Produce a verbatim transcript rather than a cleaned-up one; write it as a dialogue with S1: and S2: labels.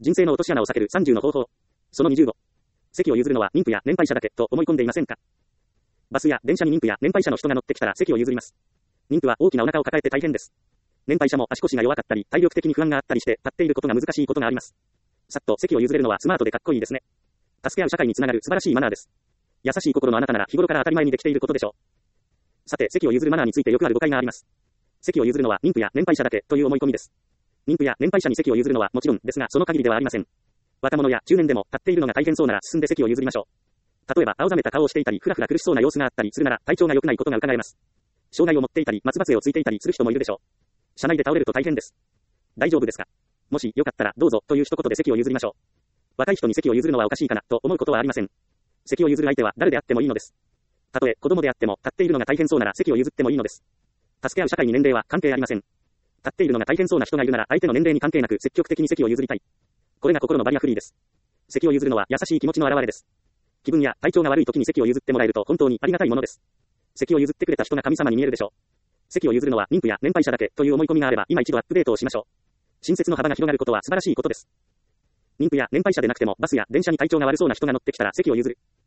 S1: 人生の落とし穴を避けるさんじゅうの方法。そのにじゅうご。席を譲るのは妊婦や年配者だけと思い込んでいませんか？バスや電車に妊婦や年配者の人が乗ってきたら席を譲ります。妊婦は大きなお腹を抱えて大変です。年配者も足腰が弱かったり、体力的に不安があったりして、立っていることが難しいことがあります。さっと席を譲れるのはスマートでかっこいいですね。助け合う社会につながる素晴らしいマナーです。優しい心のあなたなら日頃から当たり前にできていることでしょう。さて、席を譲るマナーについてよくある誤解があります。席を譲るのは妊婦や年配者だけという思い込みです。妊婦や年配者に席を譲るのはもちろんですが、その限りではありません。若者や中年でも立っているのが大変そうなら進んで席を譲りましょう。例えば青ざめた顔をしていたり、ふらふら苦しそうな様子があったりするなら体調が良くないことが伺えます。障害を持っていたり、松葉杖をついていたりする人もいるでしょう。車内で倒れると大変です。大丈夫ですか？もしよかったらどうぞという一言で席を譲りましょう。若い人に席を譲るのはおかしいかなと思うことはありません。席を譲る相手は誰であってもいいのです。たとえ子供であっても立っているのが大変そうなら席を譲ってもいいのです。助け合う社会に年齢は関係ありません。立っているのが大変そうな人がいるなら相手の年齢に関係なく積極的に席を譲りたい。これが心のバリアフリーです。席を譲るのは優しい気持ちの表れです。気分や体調が悪い時に席を譲ってもらえると本当にありがたいものです。席を譲ってくれた人が神様に見えるでしょう。席を譲るのは妊婦や年配者だけという思い込みがあれば今一度アップデートをしましょう。親切の幅が広がることは素晴らしいことです。妊婦や年配者でなくてもバスや電車に体調が悪そうな人が乗ってきたら席を譲る。